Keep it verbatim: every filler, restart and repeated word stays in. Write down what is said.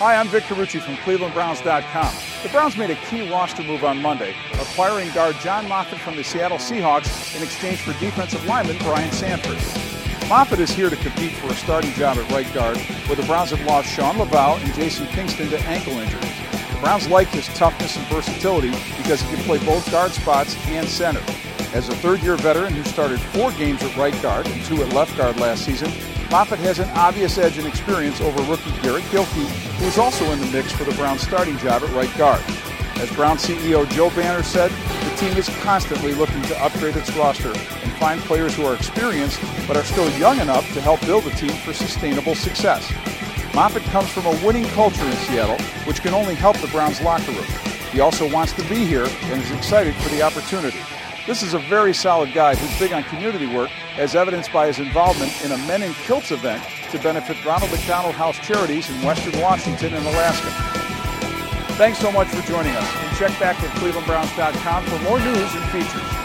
Hi, I'm Vic Carucci from Cleveland Browns dot com. The Browns made a key roster move on Monday, acquiring guard John Moffitt from the Seattle Seahawks in exchange for defensive lineman Brian Sanford. Moffitt is here to compete for a starting job at right guard, where the Browns have lost Sean Laval and Jason Kingston to ankle injuries. The Browns like his toughness and versatility because he can play both guard spots and center. As a third-year veteran who started four games at right guard and two at left guard last season, Moffitt has an obvious edge in experience over rookie Garrett Gilkey, who is also in the mix for the Browns' starting job at right guard. As Browns C E O Joe Banner said, the team is constantly looking to upgrade its roster and find players who are experienced but are still young enough to help build the team for sustainable success. Moffitt comes from a winning culture in Seattle, which can only help the Browns' locker room. He also wants to be here and is excited for the opportunity. This is a very solid guy who's big on community work, as evidenced by his involvement in a Men in Kilts event to benefit Ronald McDonald House Charities in Western Washington and Alaska. Thanks so much for joining us, and check back at Cleveland Browns dot com for more news and features.